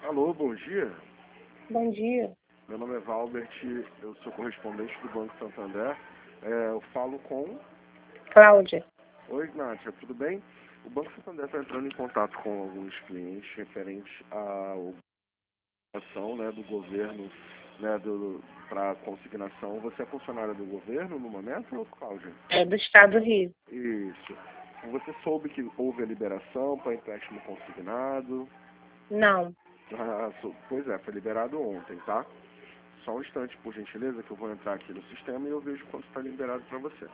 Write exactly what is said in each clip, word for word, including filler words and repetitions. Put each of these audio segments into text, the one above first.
Alô, bom dia. Bom dia. Meu nome é Valbert, eu sou correspondente do Banco Santander. É, eu falo com... Cláudia. Oi, Nátia, tudo bem? O Banco Santander está entrando em contato com alguns clientes referentes à ação, né, do governo, né, do, para consignação. Você é funcionária do governo no momento, Cláudia? É do estado do Rio. Isso. Você soube que houve a liberação para empréstimo consignado? Não. Ah, sou- pois é, foi liberado ontem, tá? Só um instante, por gentileza, que eu vou entrar aqui no sistema e eu vejo quanto está liberado para você.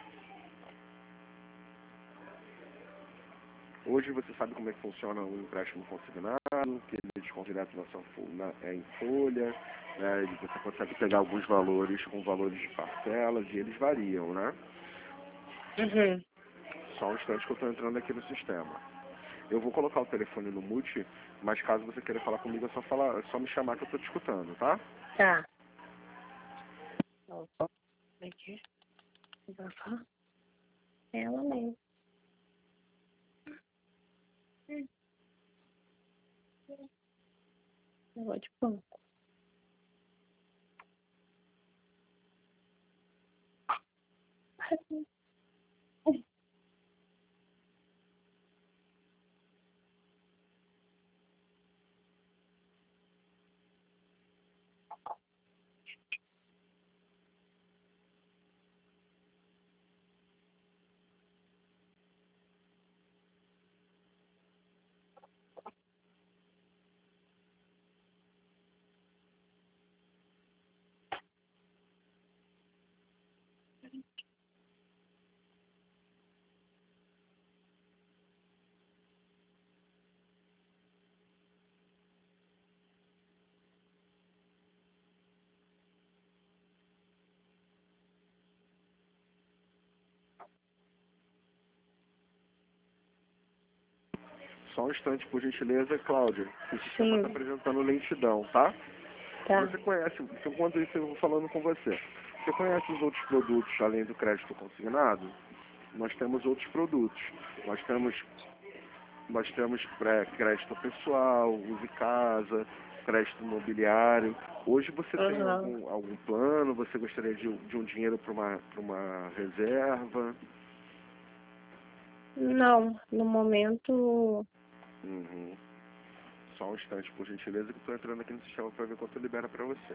Hoje você sabe como é que funciona o empréstimo consignado, que ele desconta direto na sua fo- na, é em folha, né, e você consegue pegar alguns valores com valores de parcelas e eles variam, né? Uhum. Só um instante que eu estou entrando aqui no sistema. Eu vou colocar o telefone no mute, mas caso você queira falar comigo é só, falar, é só me chamar que eu estou te escutando, tá? Tá. Como é que é? Vai falar? Ela mesmo. Negócio de pão. Só um instante, por gentileza, Cláudia. O sistema Sim. está apresentando lentidão, tá? Tá. Você conhece, enquanto isso eu vou falando com você. Você conhece os outros produtos além do crédito consignado? Nós temos outros produtos. Nós temos, nós temos pré, crédito pessoal, use casa, crédito imobiliário. Hoje você tem Uhum. algum, algum plano? Você gostaria de, de um dinheiro para uma, para uma reserva? Não. No momento. Uhum. Só um instante, por gentileza, que estou entrando aqui no sistema para ver quanto libera para você.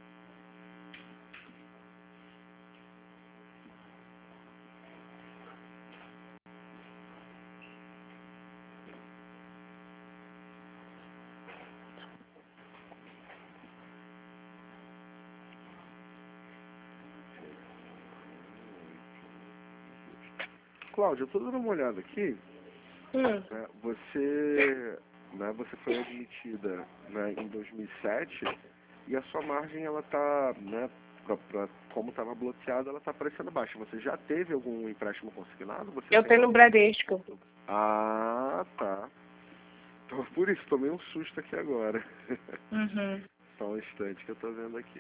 Cláudia, eu estou dando uma olhada aqui. Hum. Né, você, né, você foi admitida, né, em dois mil e sete e a sua margem, ela tá, né, pra, pra, como estava bloqueada, ela está aparecendo baixa. Você já teve algum empréstimo consignado? Você Eu tem tenho no algum? Bradesco. Ah, tá. Então, por isso, tomei um susto aqui agora. Uhum. Só um instante que eu estou vendo aqui.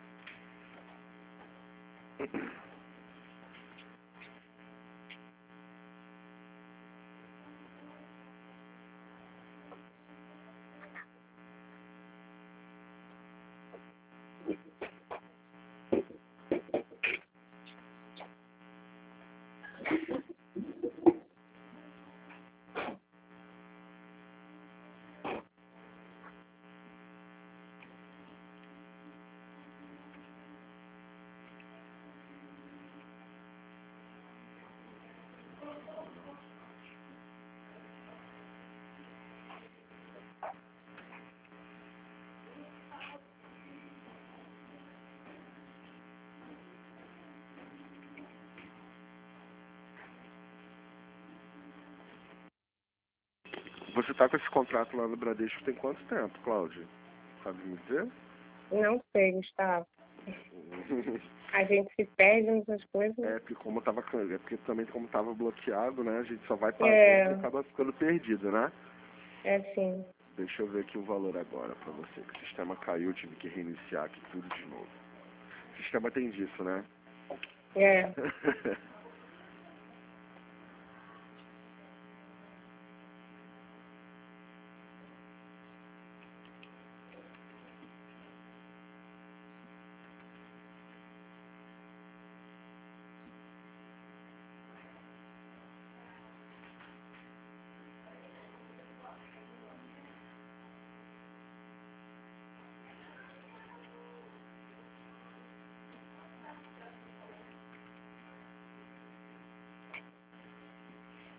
Você está com esse contrato lá no Bradesco tem quanto tempo, Cláudia? Sabe me dizer? Não sei, Gustavo. A gente se perde nessas coisas. É, porque como tava, é porque também como tava bloqueado, né, a gente só vai pagando É. e acaba ficando perdido, né? É sim. Deixa eu ver aqui o valor agora pra você, que o sistema caiu, eu tive que reiniciar aqui tudo de novo. O sistema tem disso, né? É.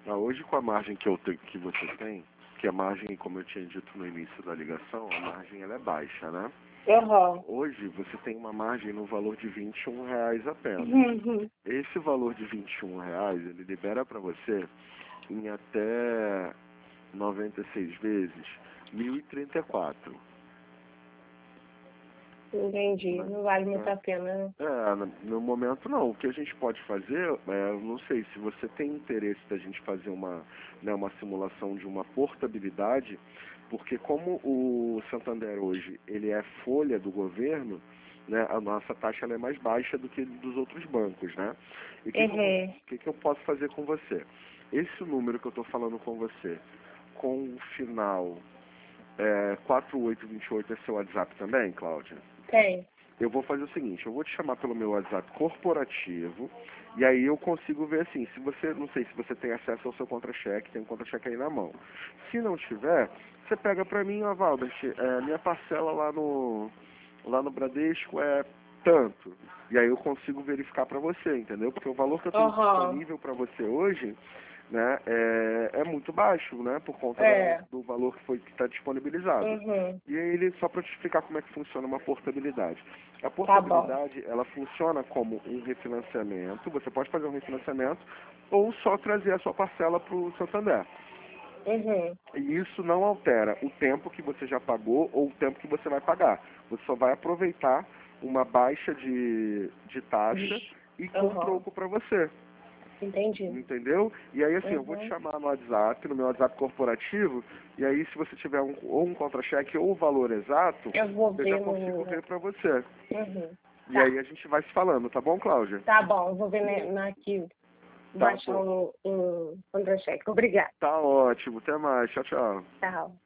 Ah, hoje com a margem que, eu te, que você tem, que a margem, como eu tinha dito no início da ligação, a margem ela é baixa, né? Uhum. Hoje você tem uma margem no valor de vinte e um reais apenas. Uhum. Esse valor de vinte e um reais, ele libera para você em até noventa e seis vezes, mil e trinta e quatro. Entendi. Não vale muito É, a pena, né? é, no no momento não. O que a gente pode fazer, é, eu não sei, se você tem interesse da gente fazer uma, né, uma simulação de uma portabilidade, porque como o Santander hoje, ele é folha do governo, né, a nossa taxa ela é mais baixa do que dos outros bancos, né? E o que, que, eu- Uhum. que, que eu posso fazer com você? Esse número que eu estou falando com você, com o final é, quatro oito dois oito é seu WhatsApp também, Cláudia? Tem. Eu vou fazer o seguinte, eu vou te chamar pelo meu WhatsApp corporativo, e aí eu consigo ver assim, se você, não sei se você tem acesso ao seu contra-cheque, tem um contra-cheque aí na mão. Se não tiver, você pega pra mim, ó, Valbert, é, minha parcela lá no, lá no Bradesco é tanto. E aí eu consigo verificar pra você, entendeu? Porque o valor que eu tenho Uhum. disponível pra você hoje, né, é, é muito baixo, né, por conta É. da- do valor que foi que está disponibilizado. Uhum. E aí ele, só para te explicar como é que funciona uma portabilidade. A Tá bom. portabilidade, ela funciona como um refinanciamento, você pode fazer um refinanciamento ou só trazer a sua parcela para o Santander. Uhum. E isso não altera o tempo que você já pagou ou o tempo que você vai pagar. Você só vai aproveitar uma baixa de, de taxa e com Uhum. troco para você. Entendi. Entendeu? E aí, assim, eu vou te Uhum. chamar no WhatsApp, no meu WhatsApp corporativo, e aí se você tiver um, ou um contra-cheque ou o valor exato, Eu vou eu já ver consigo no... ver pra você. Uhum. E Tá. aí a gente vai se falando, tá bom, Cláudia? Tá bom. Eu vou ver na, na aqui. Tá Baixar bom. um, um contra-cheque. Obrigada. Tá ótimo. Até mais. Tchau, tchau. Tchau.